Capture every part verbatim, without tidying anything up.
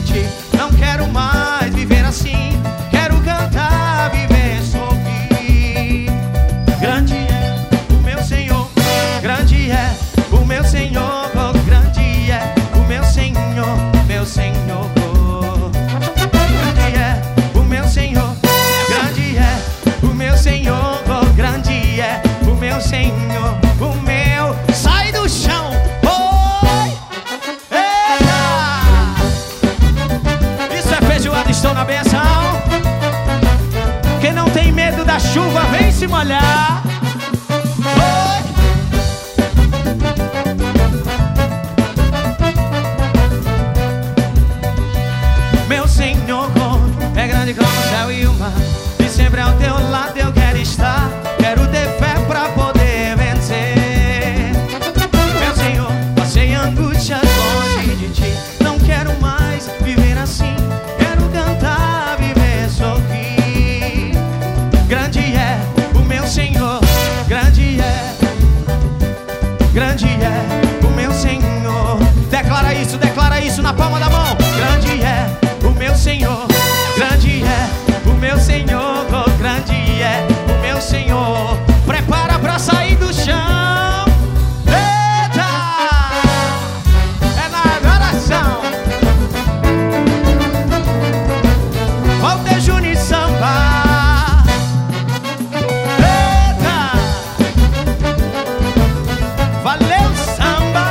ti. Não quero mais viver assim, quero cantar, viver, sorrir. Grande é o meu Senhor, grande é o meu Senhor, oh, grande é o meu Senhor, meu Senhor. Grande é o meu Senhor, grande é o meu Senhor, oh, grande é o meu Senhor, o meu. Sai do chão, oi! Eita! Isso é feijoada, estou na benção. Quem não tem medo da chuva, vem se molhar. Oi! Meu Senhor é grande como o céu e o mar, e sempre ao teu lado eu quero estar. Quero ter fé pra poder vencer. Meu Senhor, passei angústias longe de ti. Não quero mais viver assim, quero cantar, viver, sorrir. Grande é o meu Senhor, grande é, grande é o meu Senhor. Declara isso, declara isso na palma da mão. Grande é o meu Senhor, grande é o meu Senhor, oh, grande é o meu Senhor. Prepara pra sair do chão. Eita! É na adoração. Walter Júnior Samba. Eita! Valeu, samba.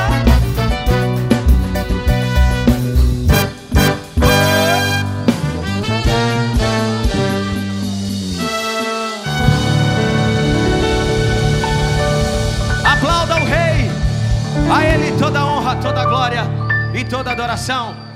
Aplauda o Rei, a Ele toda honra, toda glória e toda adoração.